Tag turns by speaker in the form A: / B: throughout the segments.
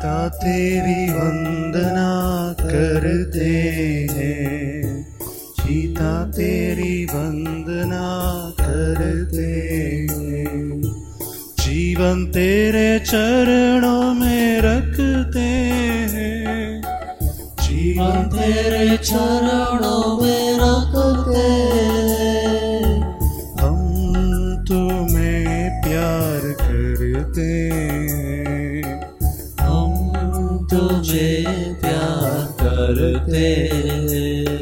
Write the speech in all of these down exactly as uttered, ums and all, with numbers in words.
A: पिता तेरी वंदना करते हैं, पिता तेरी वंदना करते हैं, जीवन तेरे चरणों में रखते हैं, जीवन तेरे चरणों में रखते हैं, हम तुम्हें प्यार करते हैं, हम तुम्हें प्यार करते हैं,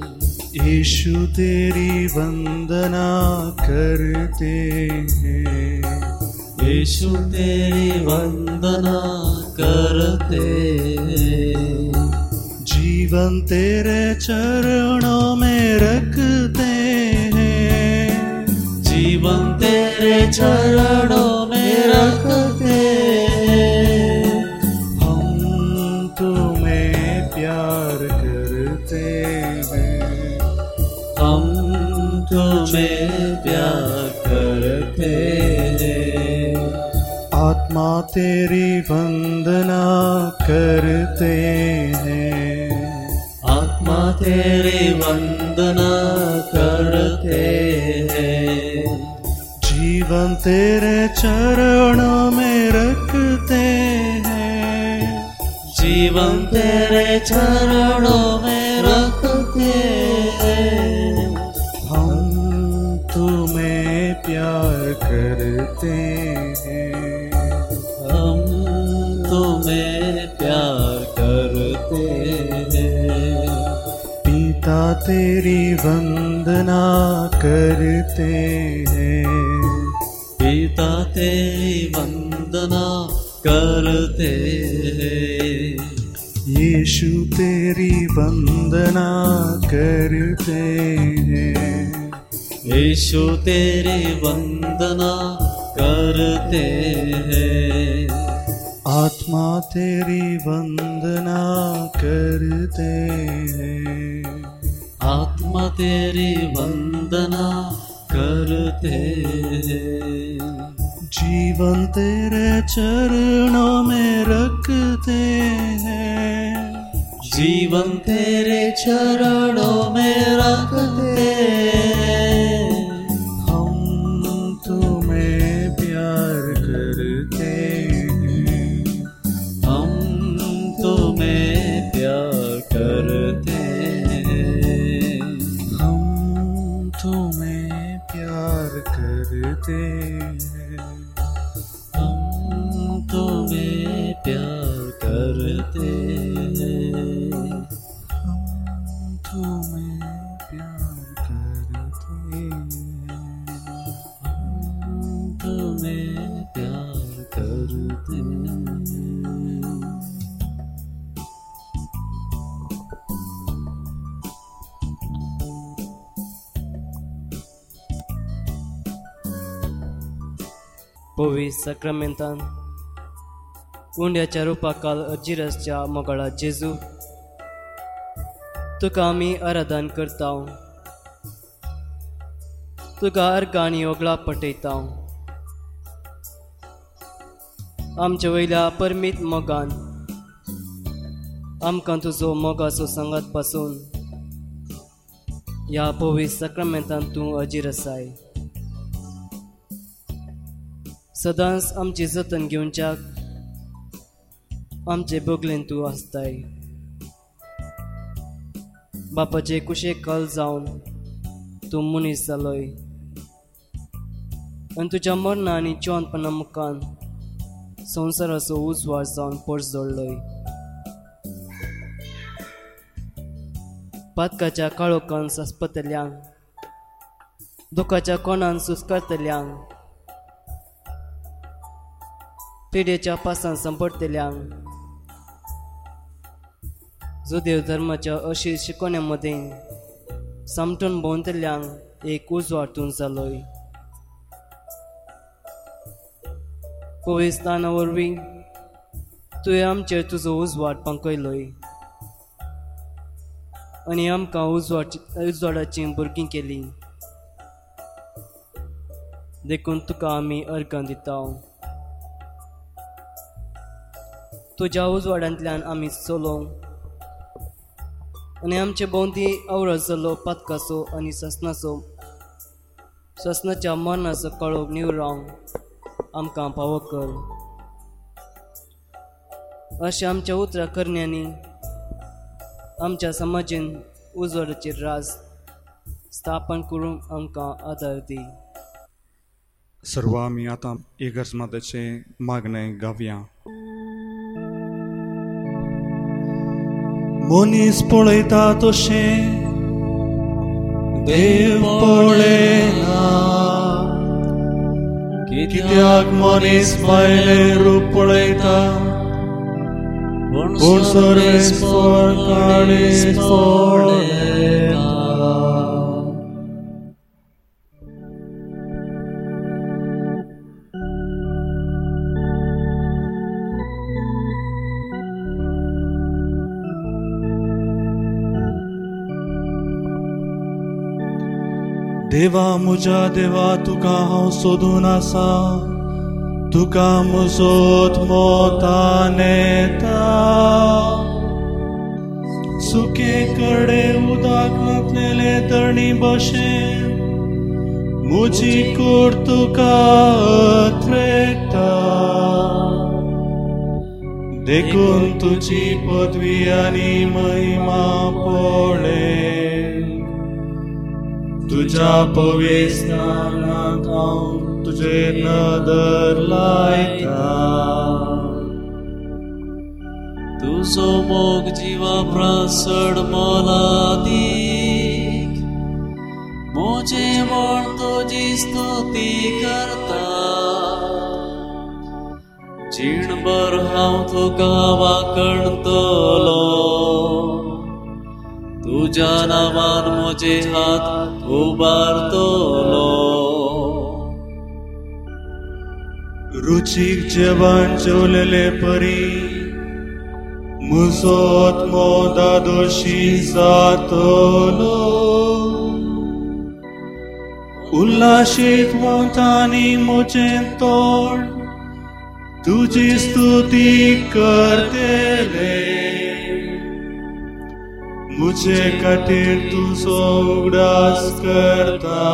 A: यीशु तेरी वंदना करते हैं, यीशु तेरी वंदना करते हैं, जीवन तेरे चरणों में रखते हैं, जीवन तेरे चरणों में रखते हैं, हम तुम्हें प्यार करते हैं, हम तुम्हें प्यार करते हैं, आत्मा तेरी वंदना करते हैं, आत्मा तेरी वंदना करते हैं, जीवन तेरे चरणों में रखते हैं, जीवन तेरे चरणों में रखते हैं, हम तुम्हें प्यार करते हैं, हम तुम्हें प्यार करते हैं, पिता तेरी वंदना करते हैं, पिता तेरी वंदना करते हैं, यीशु तेरी वंदना करते हैं, यीशु तेरी वंदना करते हैं, आत्मा तेरी वंदना करते हैं, आत्मा तेरी वंदना करते हैं, जीवन तेरे चरणों में रखते हैं, जीवन तेरे चरणों में रखते हैं, हम तुम्हें प्यार करते हैं, हम तुम्हें प्यार करते हैं, हम तुम्हें प्यार करते हैं, हम तुम्हें प्यार करते हैं, हम तुम्हें प्यार करते हैं, हम तुम्हें प्यार करते हैं।
B: पोवीस सक्रमेंतान उंड्याच्या रुपाकाल अजिरसच्या मोगळा जेजू तुका आमी आराधन करता, तुका अर्गांनी ओगळा पटयता, आमच्या वयल्या परमीत मोगान आमकां तुजो मोगाचो संगत पासून ह्या पोवीस सक्रमेंतान तूं अजीर आसाय, सदांच आमची जतन घेवच्याक आमचे बोगलेन तूं आसताय, बापाचे कुशेक कल जावन तूं मनीस जालोय आनी तुज्या मरणा आनी जिवंतपणा मुखान संवसाराचो उजवाड जावन परस जोडलोय, पातकाच्या काळोखान सासपतल्यांक, दुखाच्या कोणान सुस्कारतल्यांक, पिडेच्या पासान संपडतल्यांक, जुदेव धर्माच्या अशी शिकवण्या मदें सामटून भोंवतल्यांक एक उजवाडून जालोय, पवित्राना वरवीं तुवें आमचेर तुजो उजवाड पांकयलोय आनी आमकां उजवाड उजवाडाची भुरगीं केली, देखून तुका आमी अर्गां दिता। तुज्या उजवाड्यांतल्यान आमी चलोवंक आनी आमचे भोंवती आवरसलो पथकाचो आनी ससनाचो ससनाच्या मरणाचो कळोक निवळ रावंक आमकां फावो कर. अशें आमच्या उतरां करण्यांनी आमच्या समाजीन उजवाडाचेर राज स्थापन करूंक आमकां आदार दी.
C: सर्व आमी आतां इगर्जमादाचें मागणें गावया. मनीस पळयता तशें देव पळयना, कित्याक मनीस भायले रूप पळयता पूण सर्वेस्वर काळीज पळयता. देवा म्हज्या देवा तुका हांव सोदून आसा, तुका म्हजो मोतान येता. सुके कडे उदक घातलेले तळणी भशेन म्हजी कूड तुका त्रेता. देखून तुजी पदवी आनी महिमा पळय, तुझ्या पवित्र नामांत हांव तुजेर नदर लायता.
A: तुजो मोग जिवा प्रसड मोलादीक, म्हजे म्हण तुजी स्तुती करता. जीणभर हांव तुका वाकणतलो, तुज्या नामान म्हजे हात उबारतलो.
C: रुचीक जेवण जेवलेले परी म्हजो आत्मो दादोशी जातलो. उल्हासीत वतांनी म्हजें तोंड तुजी स्तुती करतले. मुझे खातीर तुजो उगडास करता,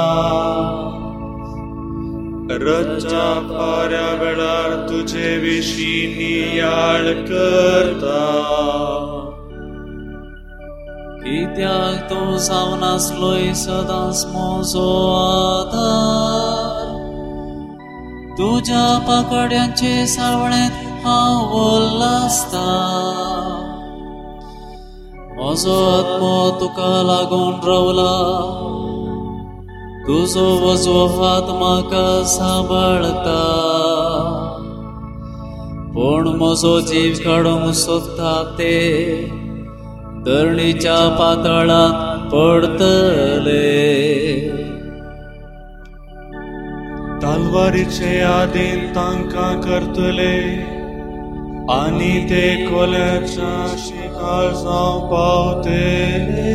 C: रातच्या पाऱ्या वेळार तुजे विशीं नियाळ करता.
A: कित्याक तूं जावन आसलोय सदांच म्हजो आधार. तुज्या पाकडयांचे सावळेंत हांव उल्हासता. म्हजो आत्मो तुका लागून रावला, तुजो वजो हात म्हाका सांबाळता. पूण म्हजो जीव काडूंक सोदता ते तरणीच्या पातळांत पडतले.
C: तलवारीचे आदीन तांकां करतले आनी ते कोल्याच्या शिकार जावं पावतले.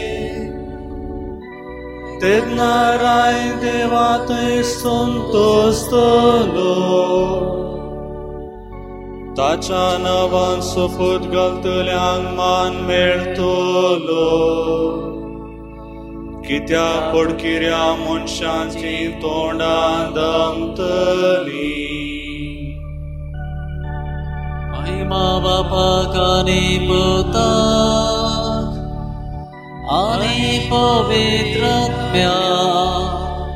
C: तेन्ना राय देवा थंय संतोस्तलो, ताच्या नांवान सोपूत घालतल्यांक मान मेळटलो. कित्याक पडकिऱ्या मनशांची तोंडां दमतली.
A: महिमा बापाक आनी पुताक आनी पवित्र आत्म्याक,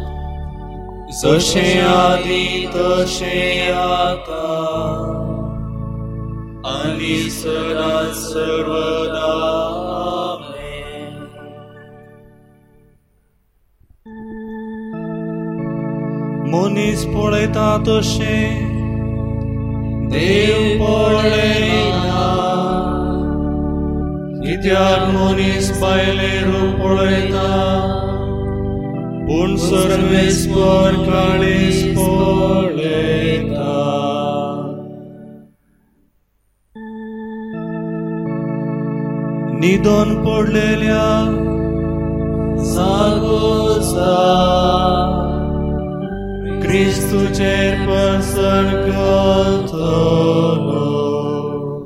C: जशें आदी तशें आतां आनी सदांच सर्वदा. आमेन. मनीस पळयता तशें देव पळयना, कित्याक मनीस भायले रूप पळयता पूण सर्वेस्वर काळीज पळयता. निधन पडलेल्या जागोचा क्रिस्तुचेर प्रसन्न करतलो.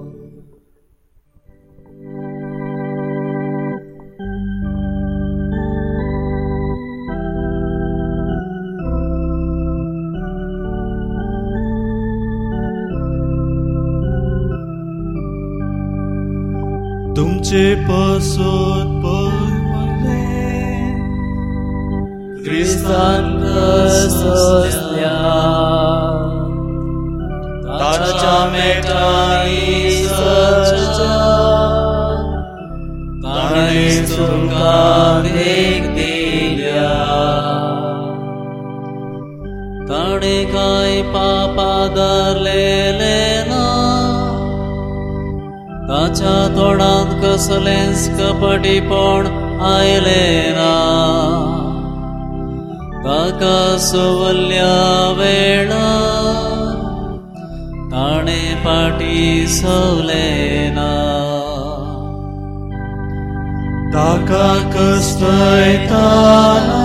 C: जे पासून पळवले
A: क्रिस्तान कसल्या ताच्या मेटांनी सच्चा ताणे तुमकां देख दिल्या ताणे काय पापा धरलेले ना ताच्या तोंडांत कसलेंच कपटीपण आयले ना ताका सवल्या वेळा ताणे पाटी सवले ना
C: ताका कष्ट येताना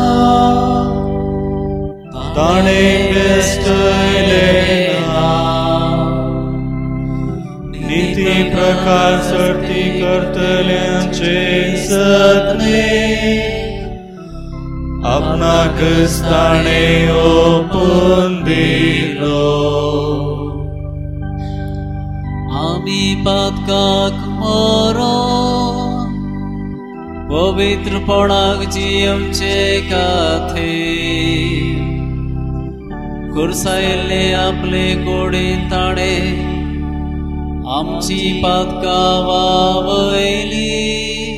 C: ताणे बेस्टले ना नीती प्रकार सर्ती करतल्यांचे सत्ने आपणाकच ताणे ओपून दिलो
A: आमी पातकाक मरो पवित्रपणाक जीवचे काथे कुरसायले आपले कोडीन ताणे आमची पातका वावयली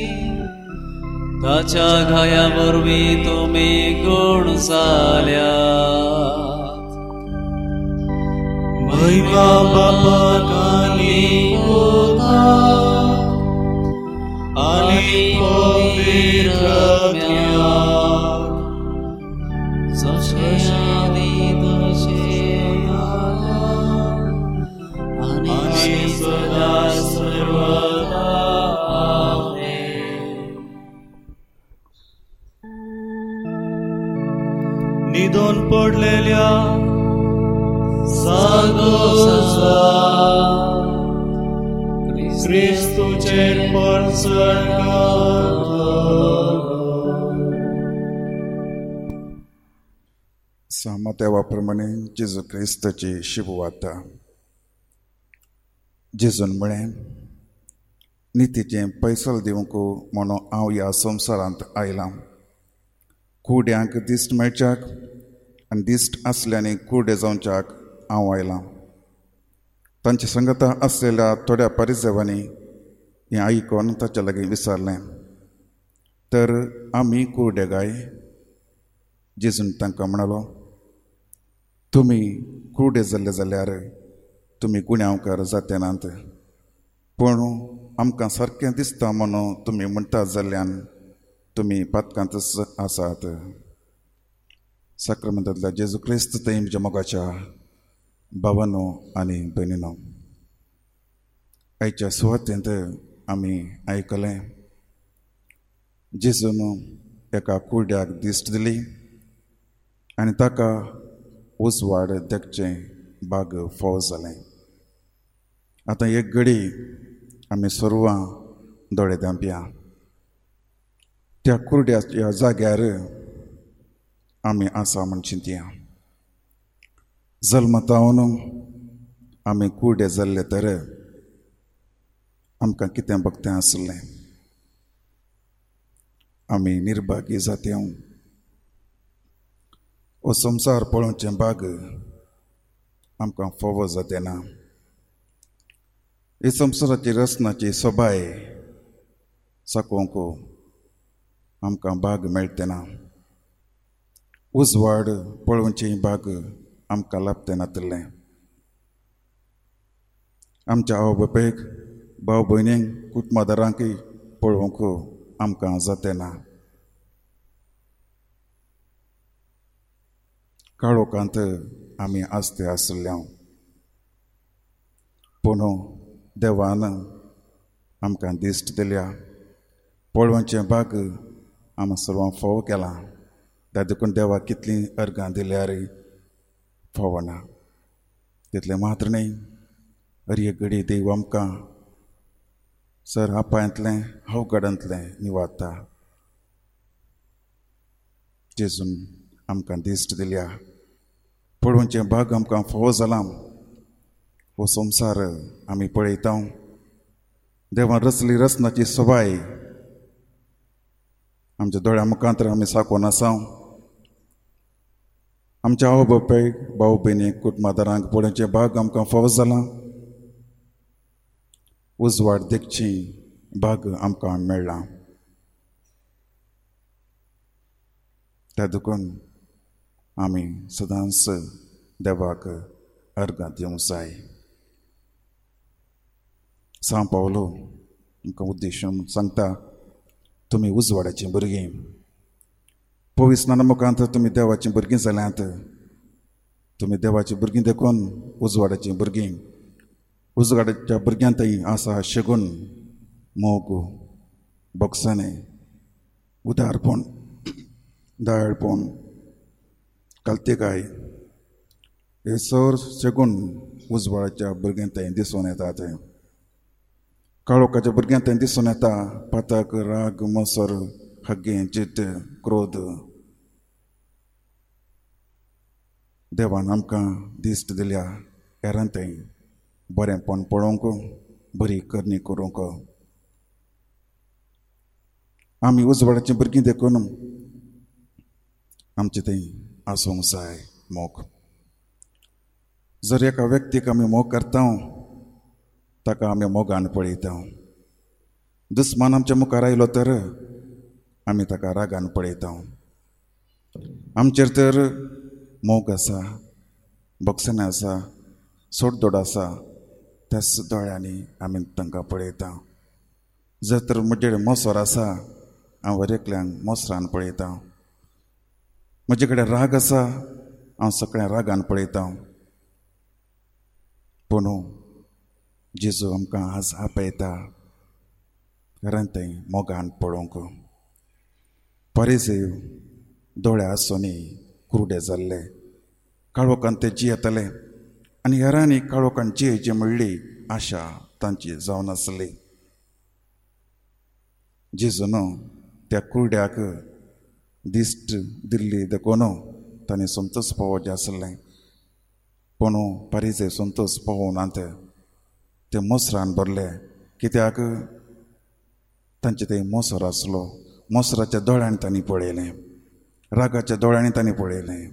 A: ताच्या घाया वरवीं तुमी गुण जाल्या
C: महिमा बापाक आनी पुताक आनी पवित्र आत्म्याक
A: जशे आदी तशे
C: आनी सदा सर्वदा निधन पडलेल्या सागोसा क्रिस्तुचेर परसड
D: सामतेवाप्रमाणे जेजू क्रिस्ताची शिबवाता जेजून म्हळें नितीचें पैसल दिवंक म्हणून हांव ह्या संवसारांत आयलां कुड्यांक दिश्ट मेळच्याक आनी दिश्ट आसल्यानी कुडे जावच्याक हांव आयलां तांचे संगता आसलेल्या थोड्या परिजेवांनी हें आयकून ताचे लागीं विचारलें तर आमी कुडे गाय जेजून तांकां म्हणलो तुमी कुडे जाल्ले जाल्यार तुमी गुण्यावकार जाते नात पूण आमकां सारकें दिसता म्हणून तुमी म्हणटात जाल्ल्यान तुमी पातकांतच आसात साक्रमेंतांतल्या जेजू क्रिस्त तेंच्या मोगाच्या भावांनो आनी भयणींनो आयच्या सुवातेंत आमी आयकलें जेजून एका कुड्याक दिश्ट दिली आनी ताका उसवाड देखचें बाग फोव जालें आतां एक घडी आमी सर्वां दोळे धांपया त्या कुर्ड्याच्या जाग्यार आमी आसा म्हण चिंतया जल्मतावन आमी कुर्डे जाल्ले तर आमकां कितें भक्तें आसलें आमी निर्भागी जात्यो हो संवसार पळोवचें बाग आमकां फोव जाते ना हे संवसाराची रचनाची सोबाय साकोवंक आमकां बाग मेळटे ना उजवाड पळोवची बाग आमकां लाभतें नातलें आमच्या आवय बापायक भाव भयणींक कुटुंबदारांकय पळोवंक आमकां जाते ना काळोखांत आमी आसते आसल्या पूण देवान आमकां दिश्ट दिल्या पळोवचें बाग आमी सर्वां फोव केलां तातूंत देवाक कितलीं अर्गां दिल्यार फोव ना तितलें मात्र न्ही हर एक घडी देव आमकां सर आपायांतलें अवघडांतलें निवाडटा जेजून आमकां दिश्ट दिल्या पळोवचें बाग आमकां फोव जालां हो संवसार आमी पळयता देवान रचली रचनाची सवाय आमच्या दोळ्या मुखांतर आमी साकोन आसाव. आमच्या आवय बापायक भाऊ भयणीक कुटुंबादारांक पळोवचे भाग आमकां फावो जाला. उजवाड देखची भाग आमकां मेळ्ळा. त्या दुखून आमी सदांच देवाक अर्गां दिवंक जाय. सांव पावलो आमकां उद्देशून सांगता, तुमी उजवाडाची भुरगीं. पवित्र स्नाना मुखांत तुमी देवाची भुरगीं जाल्यांत. तुमी देवाची भुरगीं देखून उजवाडाची भुरगीं. उजवाडाच्या भुरग्यांतय आसा शेगून, मोग, बोगसणे, उदारपण, दयाळपण, कालतेकाय हे सर शेगून उजवाडाच्या भुरग्यांतय दिसून येतात. काळोखाच्या भुरग्यांतय दिसून येता पातक, राग, मोसर, हग्गे, जिद्द, क्रोध. देवान आमकां दिश्ट दिल्या हेरांतय बरेंपण पळोवंक, बरी करणी करूंक. आमी उजवाडाची भुरगीं देखून आमचे थंय आसूंक जाय मोग. जर एका व्यक्तीक आमी मोग करता ताका आमी मोगान पळयता. दुस्मान आमच्या मुखार आयलो तर आमी ताका रागान पळयता. आमचेर तर मोग आसा, बोगसणे आसा, सोडदोड आसा, त्याच दोळ्यांनी आमी तांकां पळयता. जर तर म्हजेर मोसोर आसा हांव एकल्यांक मोसरान पळयता. म्हजे कडेन राग आसा हांव सगळ्या रागान पळयता. पूण जेजू आमकां आज आपयता घरांतय मोगान पळोवंक. फारीसेव दोळे आसोनी कुरडे जाल्ले, काळोखान ते जियेताले आनी हेरांनी काळोखान जियेची म्हणली आशा तांची जावन आसली. जेजून त्या कुरड्याक दिश्ट दिल्ली देखून तांणी संतोश पावोवचें आसलें. पूण फारीसेव संतोश पावोवनात. ते मोसरान भरले, कित्याक तांचे थंय मोसर आसलो. मोसराच्या दोळ्यांनी तांणी पळयलें, रागाच्या दोळ्यांनी तांणी पळयलें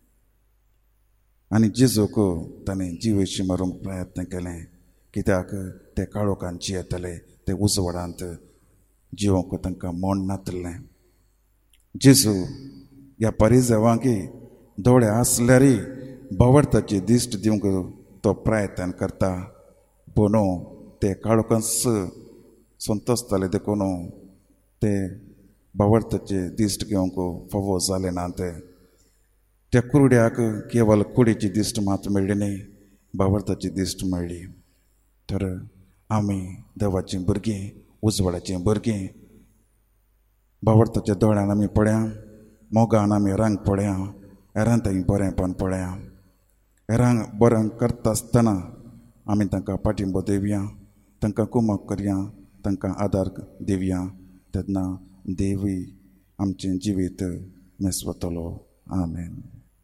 D: आनी जेजूक तांणी जिवेशी मारूंक प्रयत्न केले. कित्याक ते काळोखान जियेताले, ते उजवाडांत जिवंक तांकां मोन नातलें. जेजू ह्या फारीसेवांकी दोळे आसल्यारय भावार्थाची दिश्ट दिवंक तो प्रयत्न करता. पूण ते काळोखांच संतोसताले देखून ते भावार्थाचे दिश्ट घेवंक फावो जाले नात. त्या कुरड्याक केवळ कुडीची दिश्ट मात मेळ्ळी न्ही, भावार्थाची दिश्ट मेळ्ळी. तर आमी देवाची भुरगीं, उजवाडाची भुरगीं. भावार्थाच्या दोळ्यान आमी पळया, मोगान आमी रांग पळया, हेरांतय बरेंपण पळया. हेरांक बरें करता आसतना आमी तांकां पाठिंबो दिवया, तांकां कुमक करया, तांकां आदार दिवया. तेन्ना देवी आमचें जिवीत मेसवतलो. आमेन.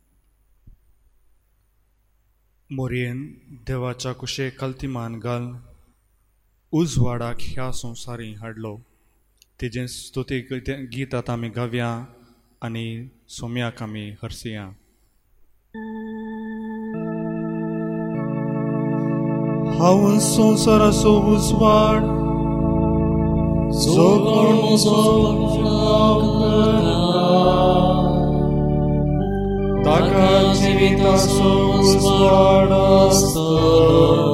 C: मोरयेन देवाच्या कुशे कल्तिमान घाल. उजवाडाक ह्या संवसारी हाडलो. तेजें स्तुती गीत आतां आमी गावया आनी सोम्याक आमी हरसिया. हांव संवसाराचो उजवाड,
A: जो कोण म्हजो
C: ताका जिविताचो उजवाड आसतलो.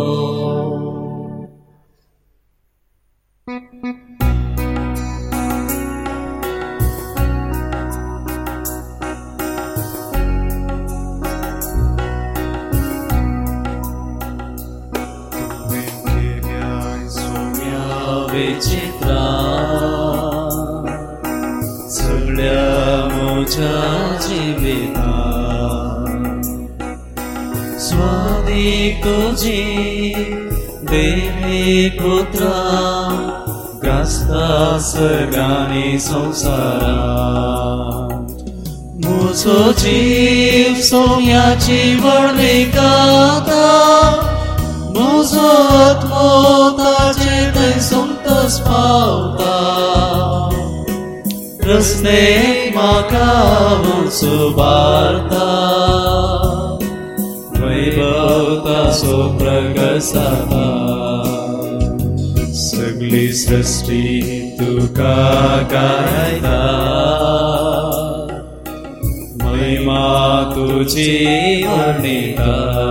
A: विचित्रा सगळ्या म्हज्या जिवितांत स्वादी तुजी देवी पुत्रा गासता सगळ्यांनी संवसारांत. म्हजो जीव सोम्याची व्हडली गाता, म्हजो आत्मो ताचे थंय संतोष पावता रस्तेक म्हाका सुबारता वैभवता सो प्रगसाता सगली सृष्टी तुका गायता महिमा तुझी वर्णिता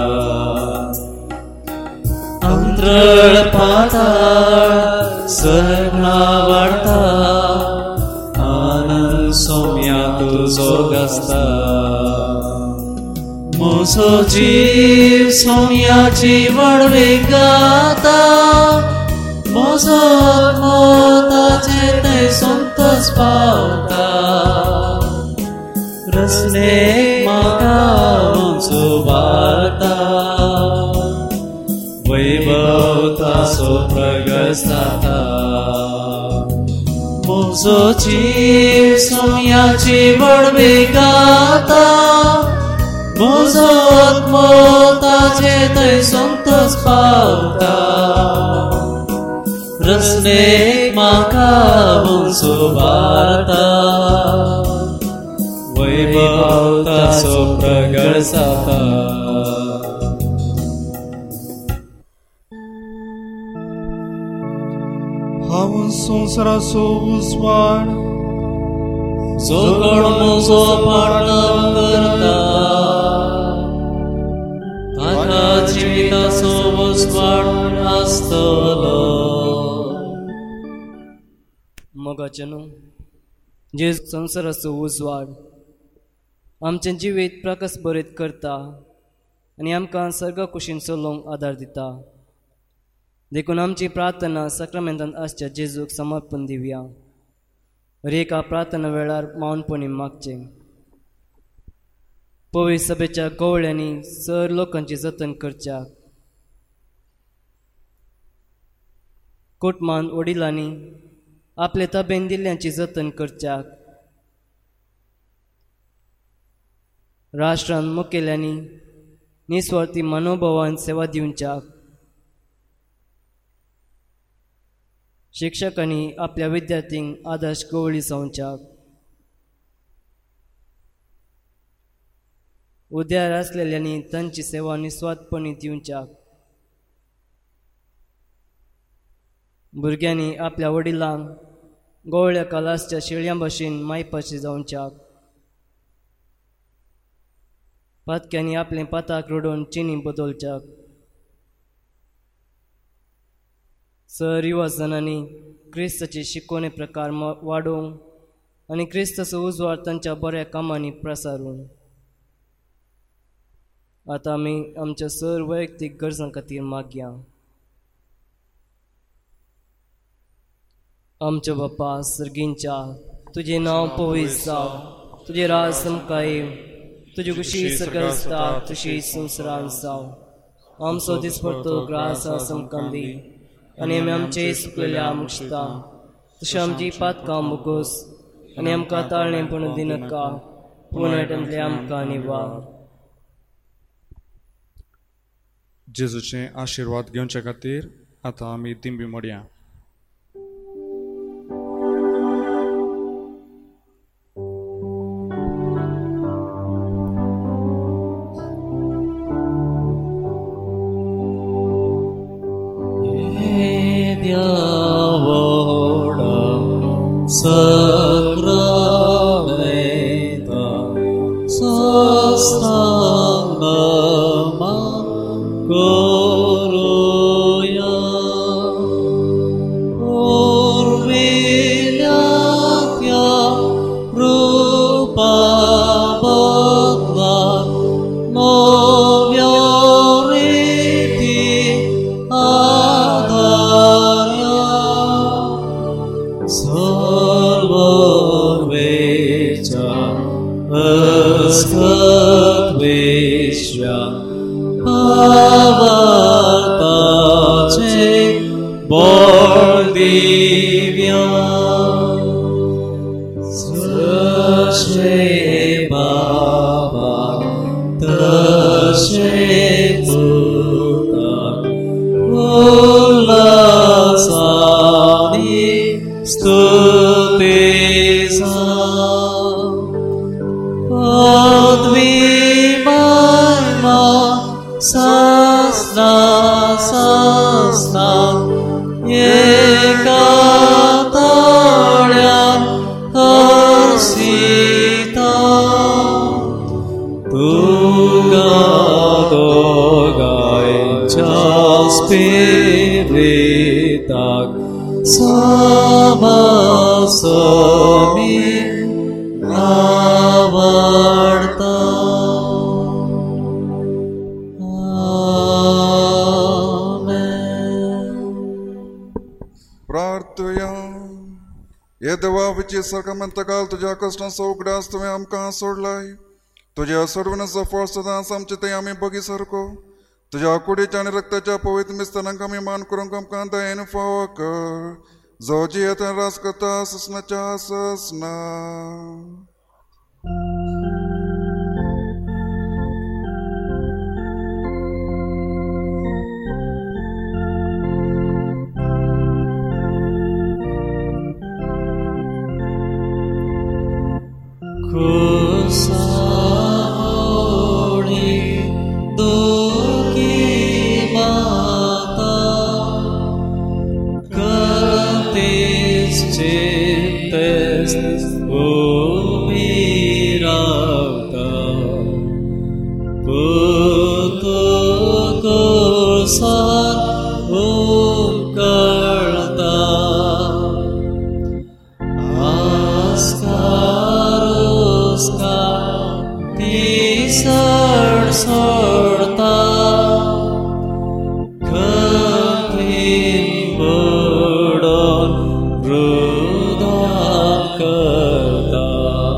A: अंतराळ पाताळ सर्गना वाढता आनंद सौम्या तुझो गसता म्हजो जीव सौम्याची वळवी गाता म्हजो मोताचे ते संतोष पावता रस्तेक म्हाका सुबारता वैभवता सो प्रगसाता म्हजो जीव सौम्याची वळवी गाता म्हजो मोताचे थंय संतोष पावता रस्तेक म्हाका सुबारता वैभवता सो प्रगसाता
C: हांव संवसाराचो उजवाड
A: जो कोण म्हजो पाटण करता ताका जिविताचो उजवाड आसतलो
B: मोगाचे न्हू जे संवसाराचो उजवाड आमचें जिवीत प्रकाश बरयत करता आनी आमकां सर्ग कुशीन चलोवंक आदार दिता देखून आमची प्रार्थना सक्रामेंतांत आसच्या जेजूक समर्पण दिवया एका प्रार्थना वेळार मौनपणी मागचें पवित्र सभेच्या गवळ्यांनी सर लोकांची जतन करच्याक कुटुंबान वडिलांनी आपले ताब्यान दिल्ल्यांची जतन करच्याक राष्ट्रान मुखेल्यांनी निस्वार्थी मनोभावान सेवा दिवच्याक शिक्षकांनी आपल्या विद्यार्थ्यांक आदर्श गवळी जावच्याक उद्यार आसलेल्यांनी तांची सेवा निस्वार्थपणी दिवच्याक भुरग्यांनी आपल्या वडिलांक गवळ्या कालासच्या शेळयां भाशेन मायपाची जावच्याक पातक्यांनी आपले पाताक रोडून चिनी बदलच्याक सर युवा जनांनी क्रिस्ताचे शिकवणे प्रकार वाडोवंक आनी क्रिस्ताचो उजवाड तांच्या बऱ्या कामांनी प्रसारूंक आतां आमी आमच्या सर वैयक्तीक गरजां खातीर मागया आमचे बापा सर्गींच्या तुजें नांव पवित्र जावं तुजें राज समका येवं तुजी खुशी सकयल आसता तशी संवसारांत जावं आमचो दिसपडटो ग्रास आमकां दी आनी आमी आमचे सुकलेल्या मुक्षता तशें आमची पातकां मुगोस आनी आमकां ताळणें पण दिनाका पूण हेटंतले आमकां निवार
C: जेजूचे आशिर्वाद घेवचे खातीर आतां आमी दिंबी मोडया
A: Ulla sa Baptiza Odvimajmo sasna, sasna Jekatarja Harsita Tuga dogainčia spiritak sama sami navarta.
D: ये देवा विची सरकमंतकाल तुझ्या कष्टांचा उगडास तुम्ही आमकां सोडलाय तुझ्या सोडवण सफळ सदां आमचे आमी बगी सारको तुझ्या कुडीच्या आणि रक्ताच्या पवित्र मिस्तानांक आमी मान करूंक आमकां दयेन फावो कर जो जियेता रास करता ससनाच्या ससना.
A: Kusaholi duki mata Katis cintes umirata Putu kursan ukarta Tisar sorta Kapin bodon rudan karta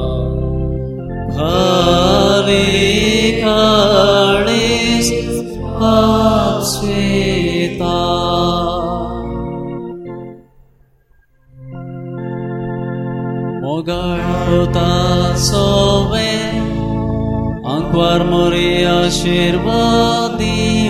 A: Bhalikalis apsvita Mogarta sove Anquar mori ashirvadi